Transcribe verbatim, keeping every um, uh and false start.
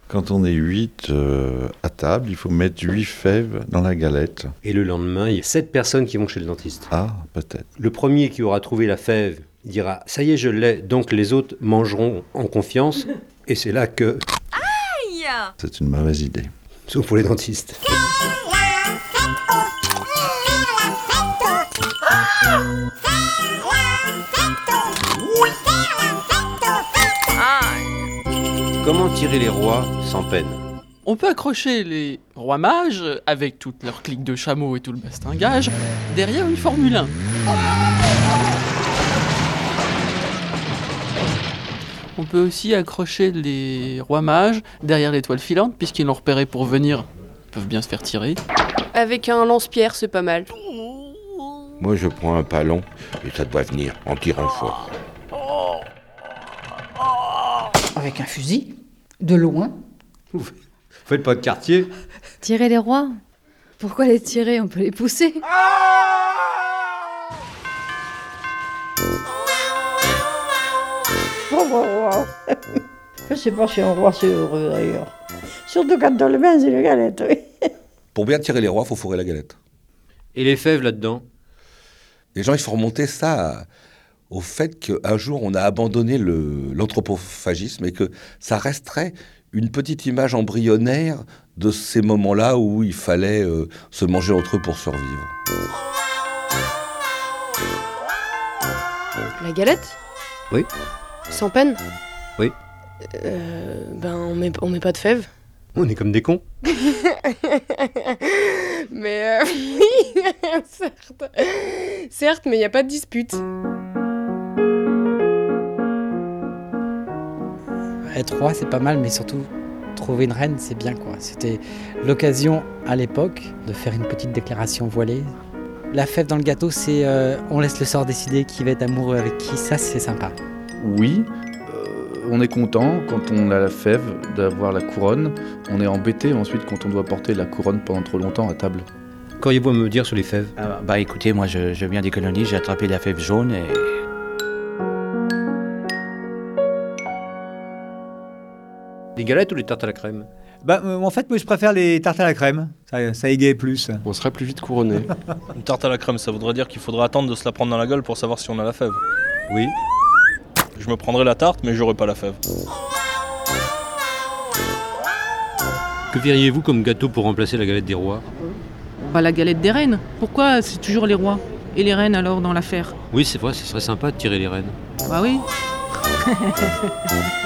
Quand on est huit euh, à table, il faut mettre huit fèves dans la galette. Et le lendemain, il y a sept personnes qui vont chez le dentiste. Ah, peut-être. Le premier qui aura trouvé la fève dira « ça y est, je l'ai », donc les autres mangeront en confiance. Et c'est là que... Aïe ! C'est une mauvaise idée. Sauf pour les dentistes. Comment tirer les rois sans peine ? On peut accrocher les rois mages, avec toute leur clique de chameaux et tout le bastingage, derrière une Formule un. On peut aussi accrocher les rois mages derrière l'étoile filante, puisqu'ils l'ont repéré pour venir, ils peuvent bien se faire tirer. Avec un lance-pierre, c'est pas mal. Moi, je prends un palon et ça doit venir en tirant fort. Avec un fusil, de loin. Vous faites pas de quartier ? Tirer les rois ? Pourquoi les tirer ? On peut les pousser. Je sais pas si un roi c'est heureux d'ailleurs. Surtout quand dans le bain c'est une galette, oui. Pour bien tirer les rois, il faut fourrer la galette. Et les fèves là-dedans ? Les gens, il faut remonter ça au fait qu'un jour, on a abandonné le, l'anthropophagisme et que ça resterait une petite image embryonnaire de ces moments-là où il fallait euh, se manger entre eux pour survivre. La galette ? Oui. Sans peine ? Oui. Euh, ben, on met, on met pas de fèves. On est comme des cons. Mais euh, oui, certes. Certes, mais il n'y a pas de dispute. Être roi, c'est pas mal, mais surtout trouver une reine, c'est bien, quoi. C'était l'occasion à l'époque de faire une petite déclaration voilée. La fève dans le gâteau, c'est euh, on laisse le sort décider qui va être amoureux avec qui, ça c'est sympa. Oui, euh, on est content quand on a la fève d'avoir la couronne. On est embêté ensuite quand on doit porter la couronne pendant trop longtemps à table. Qu'auriez-vous à me dire sur les fèves ? euh, Bah écoutez, moi je, je viens des colonies, j'ai attrapé la fève jaune et... Les galettes ou les tartes à la crème ? Bah, euh, en fait, moi, je préfère les tartes à la crème. Ça, ça égaye plus. On serait plus vite couronné. Une tarte à la crème, ça voudrait dire qu'il faudra attendre de se la prendre dans la gueule pour savoir si on a la fève. Oui. Je me prendrai la tarte, mais j'aurai pas la fève. Que verriez-vous comme gâteau pour remplacer la galette des rois ? Bah, la galette des reines. Pourquoi c'est toujours les rois ? Et les reines alors dans l'affaire ? Oui, c'est vrai, ce serait sympa de tirer les reines. Bah oui.